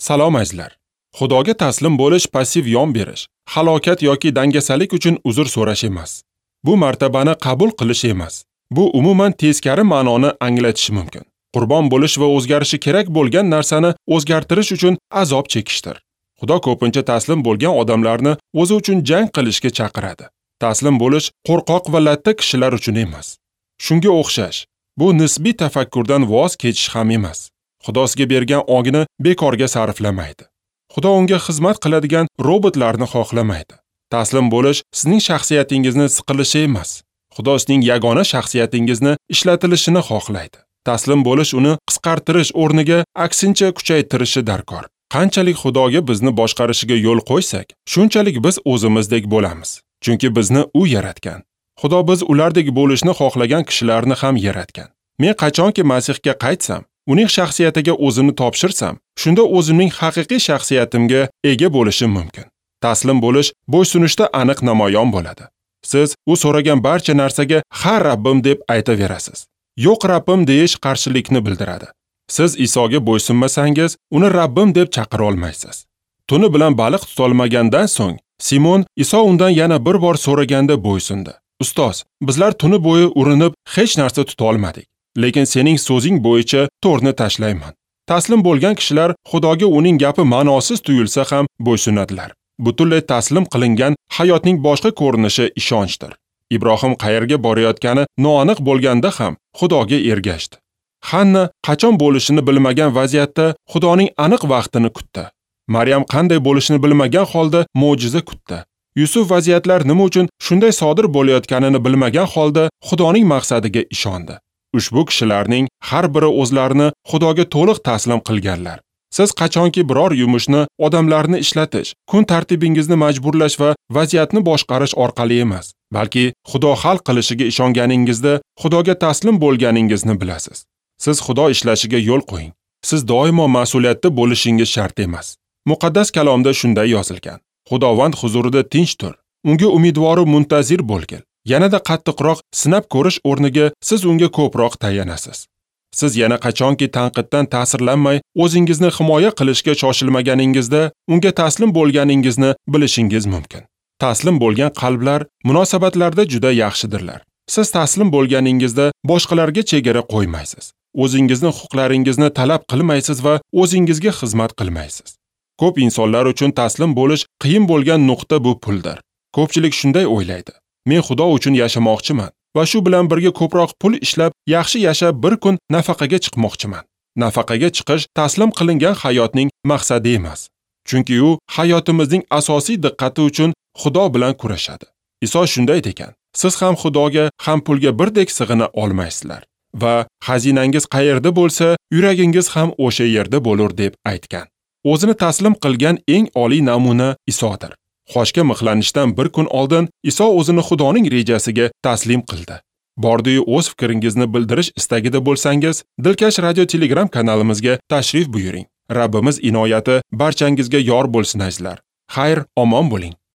Salom azizlar. Xudoga taslim bo'lish passiv yon berish, halokat yoki dangasalik uchun uzr so'rash emas. Bu martabani qabul qilish emas. Bu umuman teskari ma'noni anglatishi mumkin. Qurbon bo'lish va o'zgarishi kerak bo'lgan narsani o'zgartirish uchun azob chekishdir. Xudo ko'pincha taslim bo'lgan odamlarni o'zi uchun jang qilishga chaqiradi. Taslim bo'lish qo'rqoq va latta kishilar uchun emas. Shunga o'xshash, bu nisbiy tafakkurdan voz kechish ham emas. Xudo sizga bergan ongni bekorga sarflamaydi. Xudo unga xizmat qiladigan robotlarni xohlamaydi. Taslim bo'lish sizning shaxsiyatingizni siqilishi emas. Xudo sizning yagona shaxsiyatingizni ishlatilishini xohlaydi. Taslim bo'lish uni qisqartirish o'rniga aksincha kuchaytirishi darkor. Qanchalik Xudoga bizni boshqarishiga yo'l qo'ysak, shunchalik biz o'zimizdek bo'lamiz. Chunki bizni u yaratgan. Xudo biz ulardek bo'lishni xohlagan kishilarni ham yaratgan. Men qachonki Masihga qaytsam, uning shaxsiyatiga o'zimni topshirsam, shunda o'zimning haqiqiy shaxsiyatimga ega bo'lishim mumkin. Taslim bo'lish bo'ysunishda aniq namoyon bo'ladi. Siz u so'ragan barcha narsaga "Ha, Rabbim" deb aytaverasiz. "Yo'q, Rabbim" deyish qarshilikni bildiradi. Siz Isoga bo'ysunmasangiz, uni Rabbim deb chaqira olmaysiz. Tuni bilan baliq tutolmagandan so'ng, Simon Iso undan yana bir bor so'raganda bo'ysundi. "Ustoz, bizlar tuni bo'yi urinib hech narsa tuta olmadik. Lekin sening so'zing bo'yicha to'rni tashlayman." Taslim bo'lgan kishilar Xudoga uning gapi ma'nosiz tuyulsa ham bo'ysunadilar. Butunlay taslim qilingan hayotning boshqa ko'rinishi ishonchdir. Ibrohim qayerga borayotgani noaniq bo'lganda ham Xudoga ergashdi. Hanna qachon bo'lishini bilmagan vaziyatda Xudoning aniq vaqtini kutdi. Maryam qanday bo'lishini bilmagan holda mo'jiza kutdi. Yusuf vaziyatlar nima uchun shunday sodir bo'layotganini bilmagan holda Xudoning maqsadiga ishondi. Ushbu kishilarning har biri o'zlarini Xudoga to'liq taslim qilganlar. Siz qachonki biror yumushni, odamlarni ishlatish, kun tartibingizni majburlash va vaziyatni boshqarish orqali emas, balki Xudo hal qilishiga ishonganingizda Xudoga taslim bo'lganingizni bilasiz. Siz Xudo ishlashiga yo'l qo'ying. Siz doimo mas'uliyatda bo'lishingiz shart emas. Muqaddas kalomda shunday yozilgan: Xudovand huzurida tinch tur, unga umidvor va muntazir bo'lgil. Yanada qattiqroq sinab ko'rish o'rniga siz unga ko'proq tayanasiz. Siz yana qachonki tanqiddan ta'sirlanmay, o'zingizni himoya qilishga shoshilmaganingizda, unga taslim bo'lganingizni bilishingiz mumkin. Taslim bo'lgan qalblar munosabatlarda juda yaxshidirlar. Siz taslim bo'lganingizda boshqalarga chegara qo'ymaysiz. O'zingizning huquqlaringizni talab qilmaysiz va o'zingizga xizmat qilmaysiz. Ko'p insonlar uchun taslim bo'lish qiyin bo'lgan nuqta bu puldir. Ko'pchilik shunday o'ylaydi: men Xudo uchun yashamoqchiman va shu bilan birga ko'proq pul ishlab, yaxshi yashab bir kun nafaqaga chiqmoqchiman. Nafaqaga chiqish taslim qilingan hayotning maqsadi emas. Chunki u hayotimizning asosiy diqqati uchun Xudo bilan kurashadi. Iso shunday ekan: siz ham Xudoga, ham pulga birdek sig'ina olmaysizlar va xazinangiz qayerda bo'lsa, yuragingiz ham o'sha yerda bo'lur deb aytgan. O'zini taslim qilgan eng oliy namuna Isodir. Xoshga mixlanishdan bir kun oldin Iso o'zini Xudoning rejasiga taslim qildi. Bordi-yu o'z fikringizni bildirish istagida bo'lsangiz, Dilkash radio Telegram kanalimizga tashrif buyuring. Rabbimiz inoyati barchangizga yor bo'lsin azizlar. Xayr, omon bo'ling.